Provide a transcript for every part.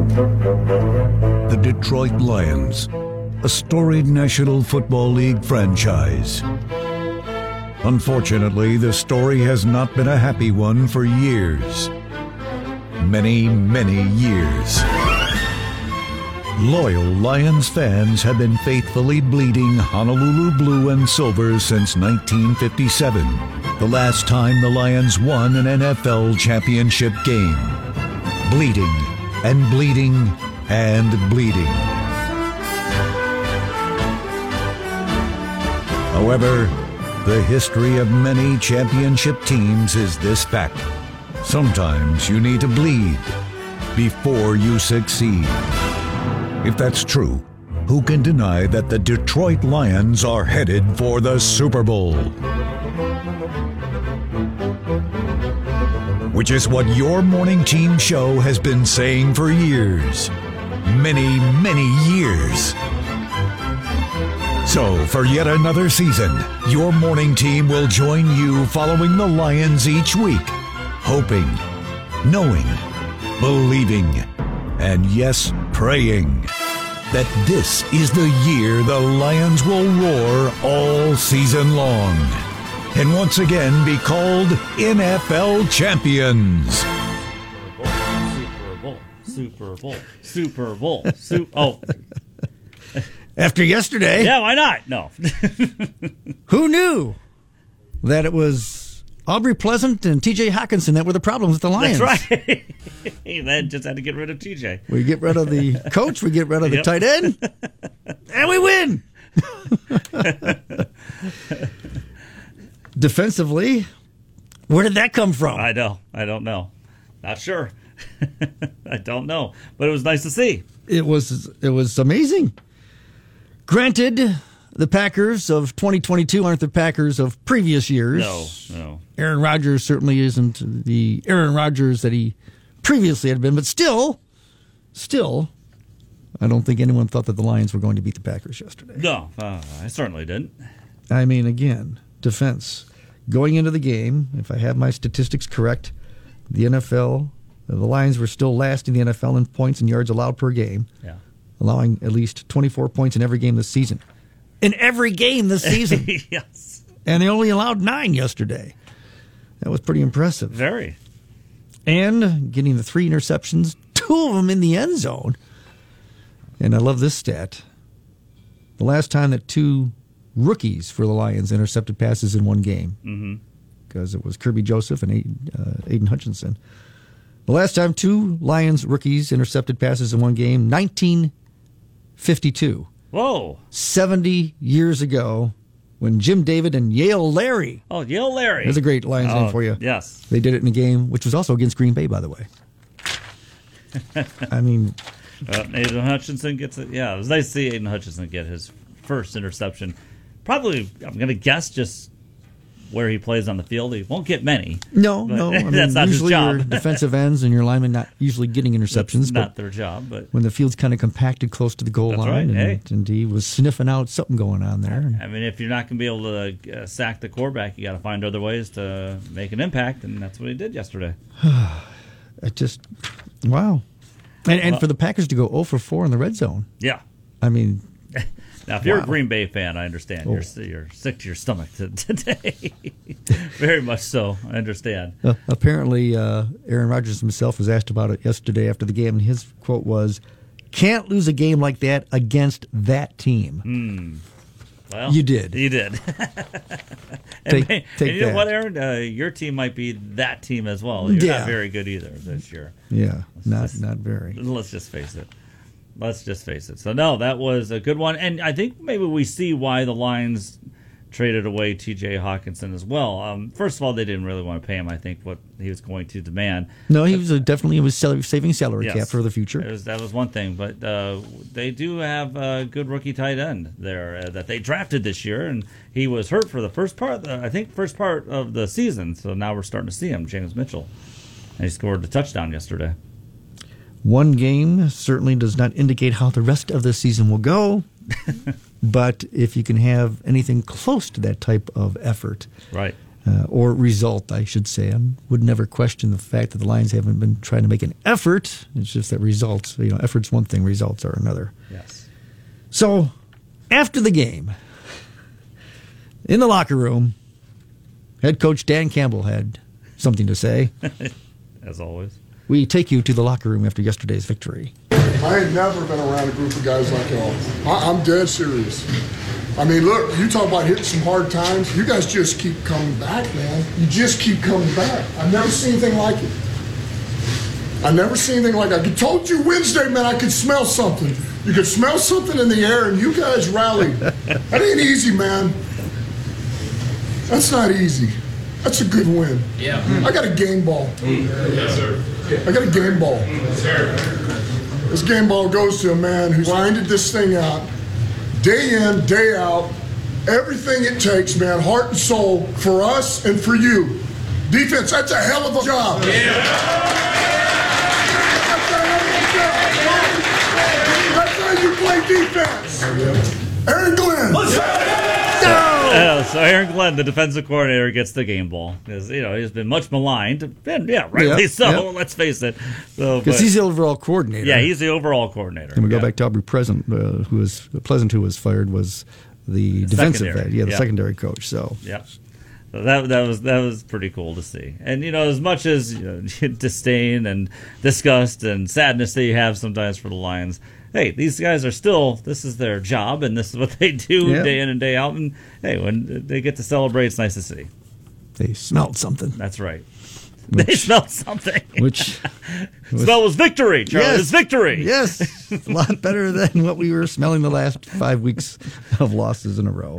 The Detroit Lions, a storied National Football League franchise. Unfortunately, the story has not been a happy one for years. Many, many years. Loyal Lions fans have been faithfully bleeding Honolulu blue and silver since 1957, the last time the Lions won an NFL championship game. Bleeding and bleeding and bleeding. However, the history of many championship teams is this fact. Sometimes you need to bleed before you succeed. If that's true, who can deny that the Detroit Lions are headed for the Super Bowl? Which is what your morning team show has been saying for years. Many, many years. So, for yet another season, your morning team will join you following the Lions each week, hoping, knowing, believing, and yes, praying that this is the year the Lions will roar all season long and once again be called NFL champions. Super Bowl. After yesterday. Yeah, why not? No. Who knew that it was Aubrey Pleasant and TJ Hawkinson that were the problems with the Lions? That's right. They just had to get rid of TJ. We get rid of the coach, we get rid of the tight end, and we win. Defensively, where did that come from? I don't know. Not sure. I don't know. But it was nice to see. It was amazing. Granted, the Packers of 2022 aren't the Packers of previous years. No. Aaron Rodgers certainly isn't the Aaron Rodgers that he previously had been, but still, I don't think anyone thought that the Lions were going to beat the Packers yesterday. No, I certainly didn't. I mean, again, defense. Going into the game, if I have my statistics correct, the Lions were still last in the NFL in points and yards allowed per game. Yeah. Allowing at least 24 points in every game this season. In every game this season. Yes. And they only allowed 9 yesterday. That was pretty impressive. Very. And getting the 3 interceptions, 2 of them in the end zone. And I love this stat. The last time that 2 rookies for the Lions intercepted passes in one game, because it was Kirby Joseph and Aiden Hutchinson. The last time 2 Lions rookies intercepted passes in one game, 1952. Whoa. 70 years ago when Jim David and Yale Larry. Oh, Yale Larry. There's a great Lions name for you. Yes. They did it in a game, which was also against Green Bay, by the way. I mean. Aiden Hutchinson gets it. Yeah, it was nice to see Aiden Hutchinson get his first interception. Probably, I'm going to guess, just where he plays on the field. He won't get many. No. I mean, that's not his usually job. your defensive ends and your linemen not usually getting interceptions. That's not their job. But when the field's kind of compacted close to the goal line, right. and he was sniffing out something going on there. I mean, if you're not going to be able to sack the quarterback, you got to find other ways to make an impact, and that's what he did yesterday. Wow. And for the Packers to go 0 for 4 in the red zone. Yeah. I mean. Now, if you're a Green Bay fan, I understand. You're sick to your stomach today. Very much so. I understand. Apparently, Aaron Rodgers himself was asked about it yesterday after the game, and his quote was, "Can't lose a game like that against that team." Well, you did. You did. Take you know that. what, Aaron? Your team might be that team as well. You're not very good either this year. Yeah, not very. Let's just face it. So, no, that was a good one. And I think maybe we see why the Lions traded away T.J. Hawkinson as well. First of all, they didn't really want to pay him, I think, what he was going to demand. No, he was saving salary cap for the future. That was one thing. But they do have a good rookie tight end there that they drafted this year. And he was hurt for the first part of the season. So now we're starting to see him, James Mitchell. And he scored a touchdown yesterday. One game certainly does not indicate how the rest of the season will go, but if you can have anything close to that type of effort, right, or result, I should say. I would never question the fact that the Lions haven't been trying to make an effort. It's just that results, effort's one thing, results are another. Yes. So, after the game, in the locker room, head coach Dan Campbell had something to say. As always. We take you to the locker room after yesterday's victory. I ain't never been around a group of guys like y'all. I'm dead serious. I mean, look, you talk about hitting some hard times. You guys just keep coming back, man. You just keep coming back. I've never seen anything like it. I've never seen anything like it. I told you Wednesday, man, I could smell something. You could smell something in the air, and you guys rallied. That ain't easy, man. That's not easy. That's a good win. Yeah. I got a game ball. Yes, sir. I got a game ball. Sir. This game ball goes to a man who's grinded this thing out, day in, day out, everything it takes, man, heart and soul, for us and for you. Defense, that's a hell of a job. That's how you play defense. Aaron Glenn. So Aaron Glenn, the defensive coordinator, gets the game ball because he's been much maligned, and rightly so. Yeah. Let's face it. Because he's the overall coordinator. Yeah, he's the overall coordinator. And we go back to Aubrey Pleasant, who was fired, was the defensive secondary. head, the secondary coach. So yeah. So that was pretty cool to see. And as much as disdain and disgust and sadness that you have sometimes for the Lions, hey, these guys are still, this is their job, and this is what they do day in and day out. And, hey, when they get to celebrate, it's nice to see. They smelled something. That's right. They smelled something. Which smell was victory, Charlie. Yes, It's victory. Yes. A lot better than what we were smelling the last 5 weeks of losses in a row.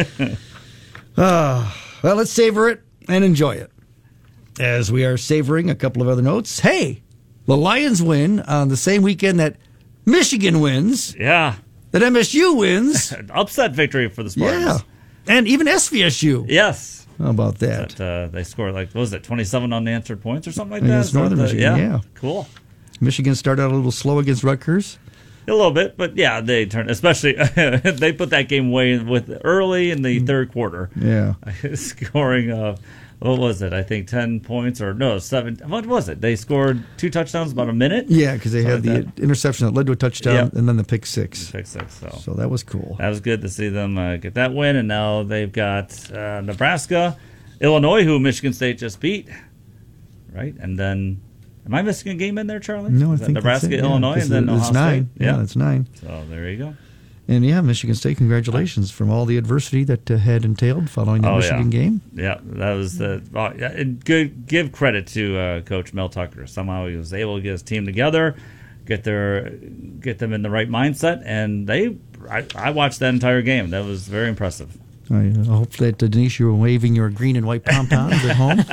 Well, let's savor it and enjoy it. As we are savoring a couple of other notes. Hey, the Lions win on the same weekend that Michigan wins. Yeah. That MSU wins. Upset victory for the Spartans. Yeah. And even SVSU. Yes. How about that? They scored, 27 unanswered points or something like Against that? Northern Michigan, yeah. Cool. Michigan started out a little slow against Rutgers. A little bit, but yeah, they turned, especially, they put that game away with early in the third quarter. Yeah. Scoring, what was it? I think 10 points or no, 7. What was it? They scored 2 touchdowns about a minute? Yeah, because they had the interception that led to a touchdown and then the pick six. So that was cool. That was good to see them get that win, and now they've got Nebraska, Illinois, who Michigan State just beat, right? And then, am I missing a game in there, Charlie? No, I Is think Nebraska, that's it, Illinois, and then it's Ohio 9. State? Yeah, that's 9. So there you go. And Michigan State, congratulations from all the adversity that had entailed following the Michigan game. Yeah, that was good. Give credit to Coach Mel Tucker. Somehow he was able to get his team together, get them in the right mindset, and I watched that entire game. That was very impressive. I hope that, Denise, you were waving your green and white pom-poms at home.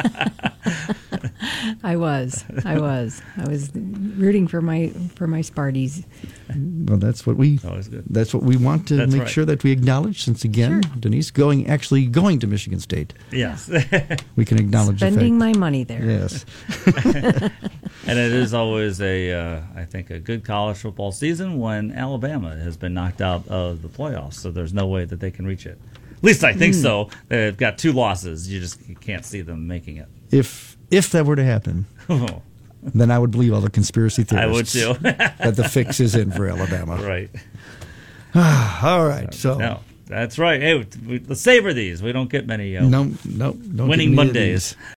I was rooting for my Sparties. Well, that's what we want to make sure that we acknowledge. Since again, Denise actually going to Michigan State. Yes, we can acknowledge spending my money there. Yes, and it is always I think a good college football season when Alabama has been knocked out of the playoffs. So there's no way that they can reach it. At least I think so. They've got 2 losses. You can't see them making it. If that were to happen, then I would believe all the conspiracy theorists. I would too. That the fix is in for Alabama. Right. All right. So no, that's right. Hey, let's savor these. We don't get many don't winning Mondays.